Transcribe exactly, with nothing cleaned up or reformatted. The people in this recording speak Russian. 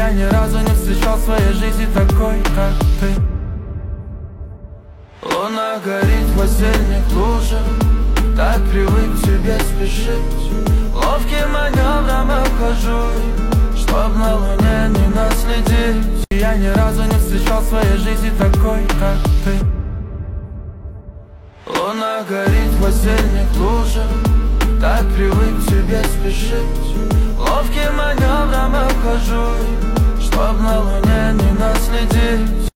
Я ни разу не встречал в своей жизни такой, как ты. Луна горит в осенних лужах, так привык к тебе спешить. Ловким маневром обхожу, чтоб на луне не наследить. Я ни разу не встречал в своей жизни такой, как ты. Луна горит в осенних лужах, так привык к тебе спешить. Ловким маневром обхожу, чтоб на луне не наследить.